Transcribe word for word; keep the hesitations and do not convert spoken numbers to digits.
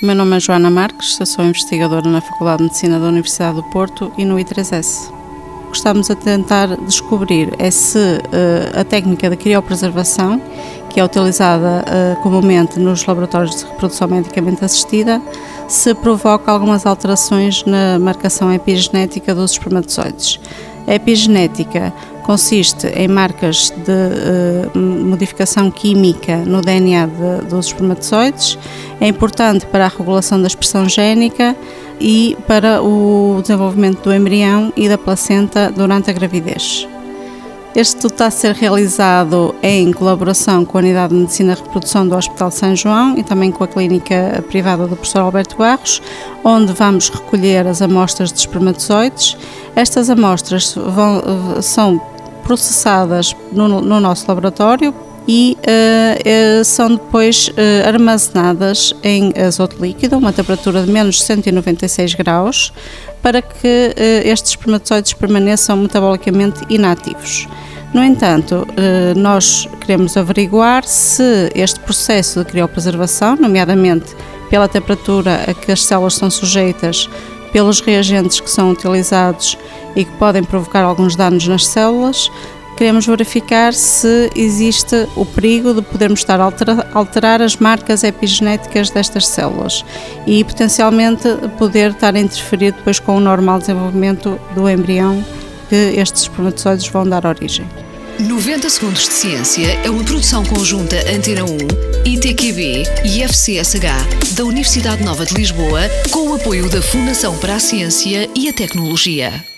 meu nome é Joana Marques, eu sou investigadora na Faculdade de Medicina da Universidade do Porto e no I três S. O que estamos a tentar descobrir é se uh, a técnica de criopreservação, que é utilizada uh, comumente nos laboratórios de reprodução medicamente assistida, se provoca algumas alterações na marcação epigenética dos espermatozoides. A epigenética consiste em marcas de uh, modificação química no D N A de, dos espermatozoides. É importante para a regulação da expressão génica e para o desenvolvimento do embrião e da placenta durante a gravidez. Este estudo está a ser realizado em colaboração com a Unidade de Medicina e Reprodução do Hospital de São João e também com a clínica privada do professor Alberto Barros, onde vamos recolher as amostras de espermatozoides. Estas amostras vão, são processadas no, no nosso laboratório e uh, uh, são depois uh, armazenadas em azoto líquido, uma temperatura de menos cento e noventa e seis graus, para que uh, estes espermatozoides permaneçam metabolicamente inativos. No entanto, uh, nós queremos averiguar se este processo de criopreservação, nomeadamente pela temperatura a que as células são sujeitas, pelos reagentes que são utilizados e que podem provocar alguns danos nas células, queremos verificar se existe o perigo de podermos estar a alterar, alterar as marcas epigenéticas destas células e potencialmente poder estar a interferir depois com o normal desenvolvimento do embrião que estes espermatozoides vão dar origem. noventa Segundos de Ciência é uma produção conjunta Antena um, I T Q B e F C S H da Universidade Nova de Lisboa, com o apoio da Fundação para a Ciência e a Tecnologia.